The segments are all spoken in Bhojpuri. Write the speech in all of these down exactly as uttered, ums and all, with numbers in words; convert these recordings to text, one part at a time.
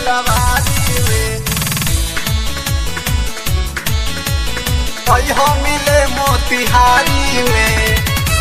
फुलवारी में अइहो मिले मोतिहारी में।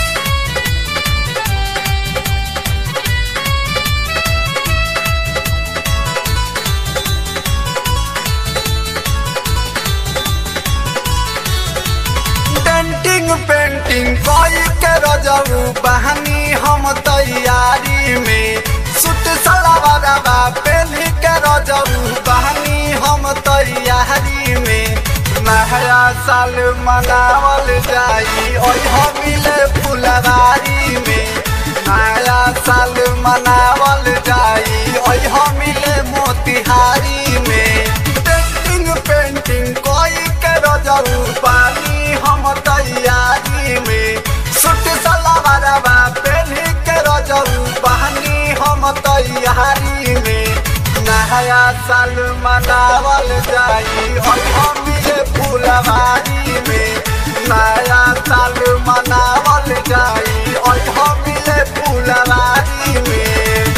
पेंटिंग पेंटिंग कोई के रजऊ बहनी हम तैयारी में। सूट सलवारवा पहन के रजऊ बहनी हम तैयारी में। नया साल मनावल जाई ओइहो मिले फुलवारी में। नया साल मनावल जाई ओइहो मिले मोतिहारी में। पेंटिंग पेंटिंग कोई के रजऊ बहनी हम तैयारी में। सूट सलवारवा पहन के रजऊ बहनी हम तैयारी में। नया साल मनावल जाई ओइहो मिले फुलवारी में। नया साल मनावल जाई ओइहो मिले फुलवारी में।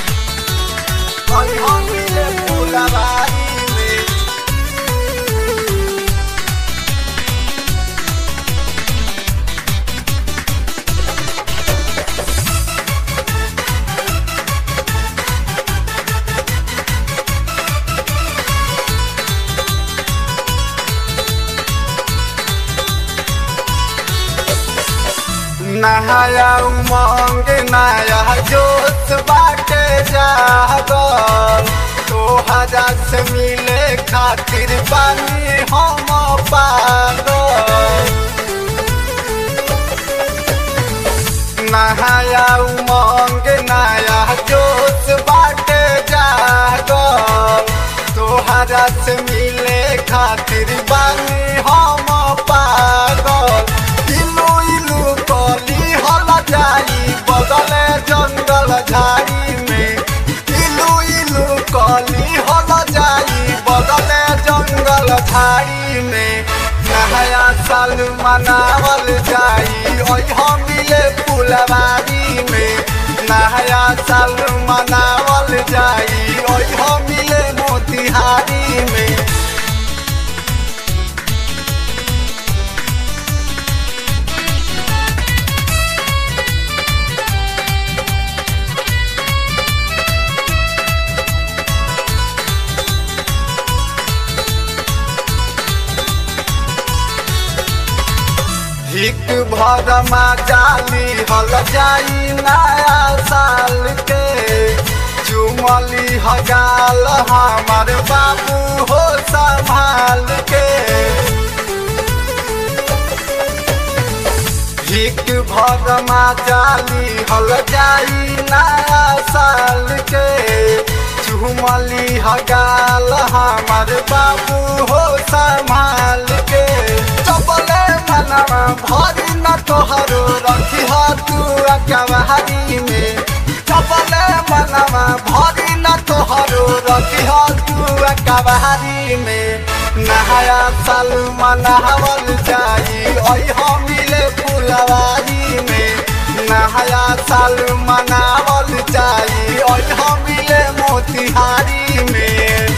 ओइहो मिले फुलवारी में। नया उमंग नया जोश बाटे जागल। तोहरा से मिले खातिर बानी हम पागल। नया उमंग नया जोश बाटे जागल। तोहरा से मिले खातिर बानी हम पागल। जाई बदले जंगल झाड़ी में। इलू इलू कली हल जाई बदले जंगल झाड़ी में। नया साल मनावल जाई ओइहो मिले फुलवारी में। नया साल मनावल जाई ओइहो मिले मोतिहारी में। हिक भर जाली हल जाई नया साल के। चुमली हगाल हमार बाबू हो संभाल के। हिक भर जाली हल जाई नया साल के। चुमली हगाल हमार बाबू हो संभाल के। चपले मनवा भरी न तोहरो रखी तू अकबहरी में। चपले मनवा भरी न तोहरो रखी तू अकबहरी में। नया साल मनावल जाई ओइहो मिले फुलवारी में। नया साल मनावल जाई ओइहो मिले मोतिहारी में।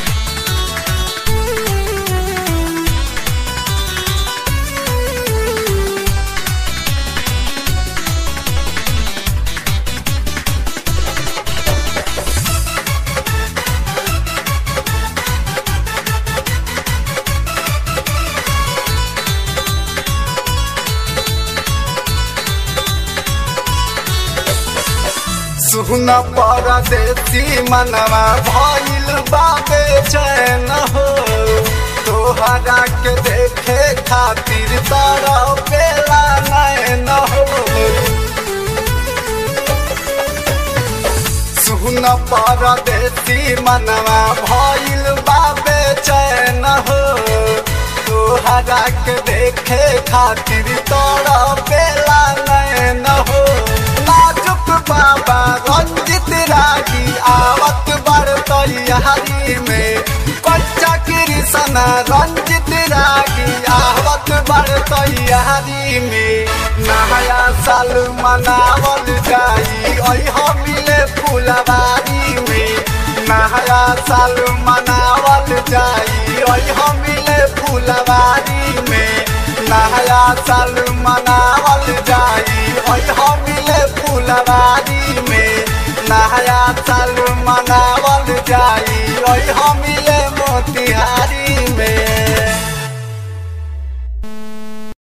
सुन परदेसी मनवा भइल बाबे चैन हो। तोहरा के देखे खातिर तरपेला नैन हो। सुन परदेसी मनवा भइल बाबे चैन हो। तोहरा के देखे खातिर तरपेला नैन हो। नाजुक बाबा रंजित रागी आवत बड़ तैयारी में। कच्चा कृष्ण रंजित रागी आवत बड़ तैयारी में। नया साल मनावल जाई ओइहो मिले फुलवारी में। नया नया साल मनावल जाई ओई हम मिले फुलवारी में नया साल मनावल जाई ओई हम मिले फुलवारी में नया